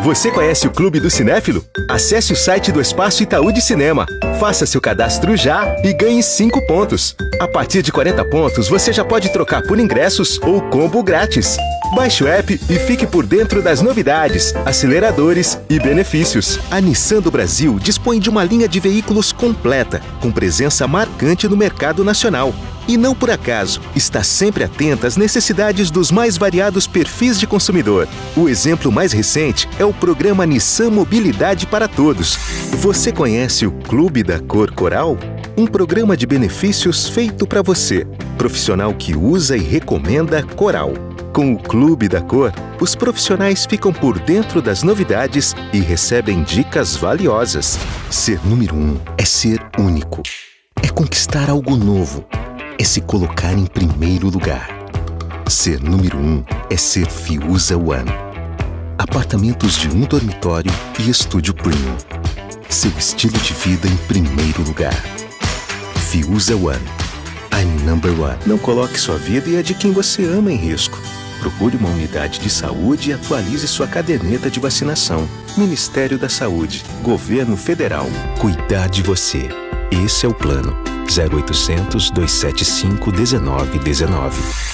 Você conhece o Clube do Cinéfilo? Acesse o site do Espaço Itaú de Cinema. Faça seu cadastro já e ganhe 5 pontos. A partir de 40 pontos, você já pode trocar por ingressos ou combo grátis. Baixe o app e fique por dentro das novidades, aceleradores e benefícios. A Nissan do Brasil dispõe de uma linha de veículos completa, com presença marcante no mercado nacional. E não por acaso, está sempre atenta às necessidades dos mais variados perfis de consumidor. O exemplo mais recente é o programa Nissan Mobilidade para Todos. Você conhece o Clube da Cor Coral? Um programa de benefícios feito para você, profissional que usa e recomenda Coral. Com o Clube da Cor, os profissionais ficam por dentro das novidades e recebem dicas valiosas. Ser número 1 é ser único. É conquistar algo novo. É se colocar em primeiro lugar. Ser número 1 é ser Fiuza One. Apartamentos de 1 dormitório e estúdio premium. Seu estilo de vida em primeiro lugar. Fiuza One. I'm number 1. Não coloque sua vida e a de quem você ama em risco. Procure uma unidade de saúde e atualize sua caderneta de vacinação. Ministério da Saúde. Governo Federal. Cuidar de você. Esse é o plano. 0800 275 1919.